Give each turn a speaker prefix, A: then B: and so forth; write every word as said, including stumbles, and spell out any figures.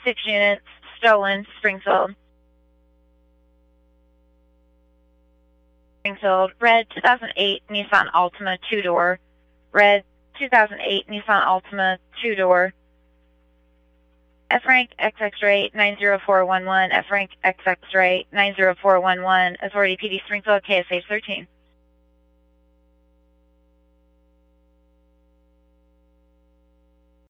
A: six units, stolen, Springfield. Springfield, red two thousand eight Nissan Altima two-door, red two thousand eight Nissan Altima two-door, F-rank X X-ray nine zero four one one, F-rank X X-ray nine zero four one one, Authority P D Springfield, K S H thirteen.